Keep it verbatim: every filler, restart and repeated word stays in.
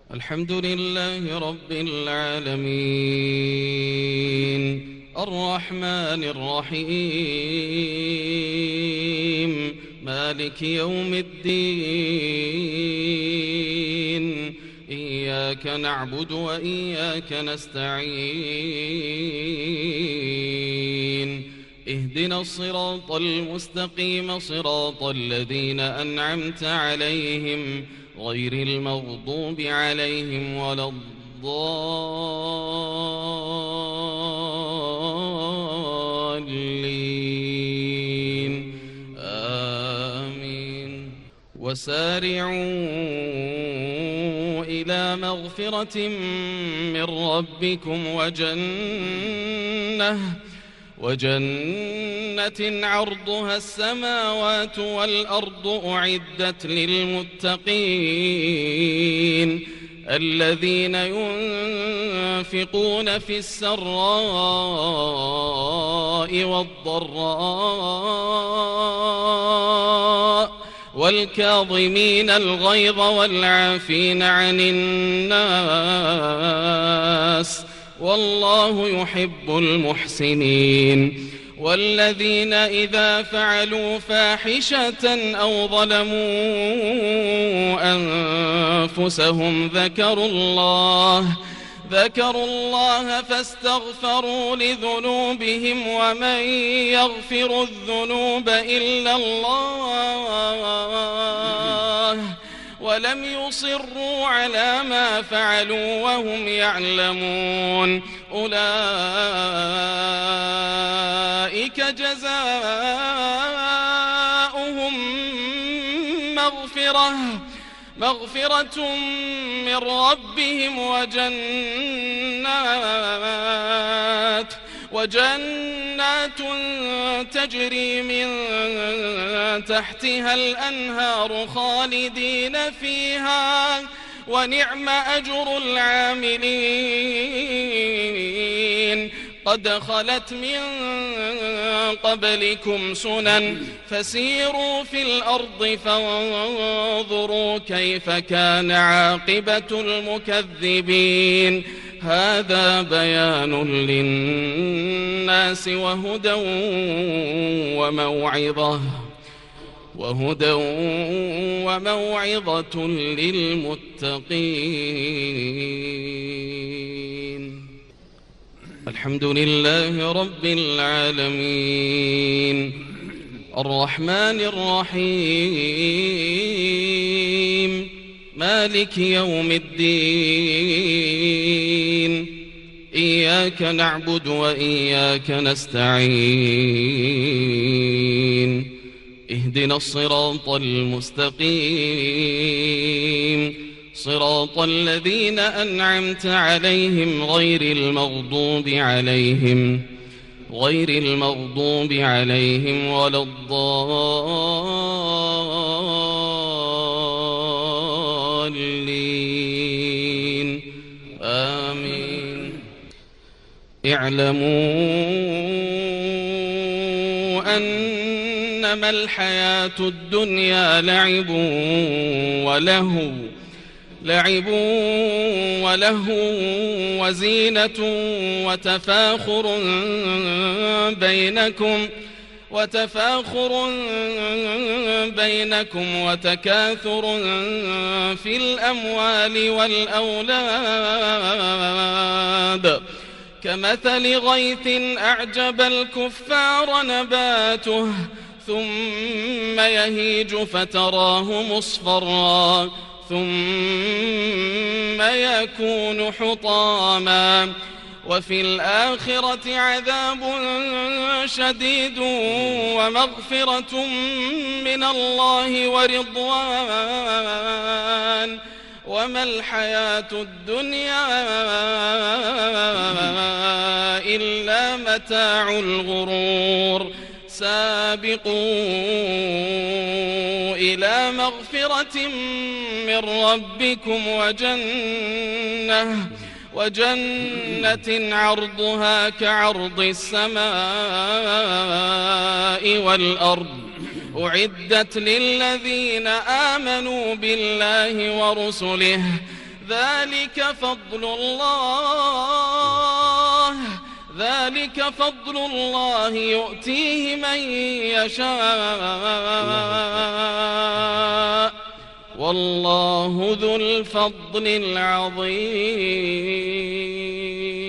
الحمد لله رب العالمين الرحمن الرحيم مالك يوم الدين إياك نعبد وإياك نستعين اهدنا الصراط المستقيم صراط الذين أنعمت عليهم غير المغضوب عليهم ولا الضالين آمين. وسارعوا إلى مغفرة من ربكم وجنة وجنة عرضها السماوات والأرض أعدت للمتقين الذين ينفقون في السراء والضراء والكاظمين الغيظ والعافين عن الناس والله يحب المحسنين. والذين إذا فعلوا فاحشة أو ظلموا أنفسهم ذكروا الله ذكروا الله فاستغفروا لذنوبهم ومن يغفر الذنوب إلا الله ولم يصروا على ما فعلوا وهم يعلمون أولئك جزاؤهم مغفرة مغفرة من ربهم وجنات وجنات تجري من تحتها الأنهار خالدين فيها ونعم أجر العاملين. قد خلت من قبلكم سنن فسيروا في الأرض فانظروا كيف كان عاقبة المكذبين. هذا بيان للناس وهدى وموعظة وهدى وموعظة للمتقين. الحمد لله رب العالمين الرحمن الرحيم مالك يوم الدين إياك نعبد وإياك نستعين اهدنا الصراط المستقيم صراط الذين أنعمت عليهم غير المغضوب عليهم غير المغضوب عليهم ولا الضالين آمين. اعلموا أنما الحياة الدنيا لعب ولهو لعب ولهو وزينة وتفاخر بينكم وتفاخر بينكم وتكاثر في الأموال والأولاد كمثل غيث أعجب الكفار نباته ثم يهيج فتراه مصفرا ثم يكون حطاما وفي الآخرة عذاب شديد ومغفرة من الله ورضوان وما الحياة الدنيا إلا متاع الغرور. سابقوا إلى مغفرة من ربكم وجنة وجنة عرضها كعرض السماء والأرض أعدت للذين آمنوا بالله ورسله ذلك فضل الله ذلك فضل الله يؤتيه من يشاء والله ذو الفضل العظيم.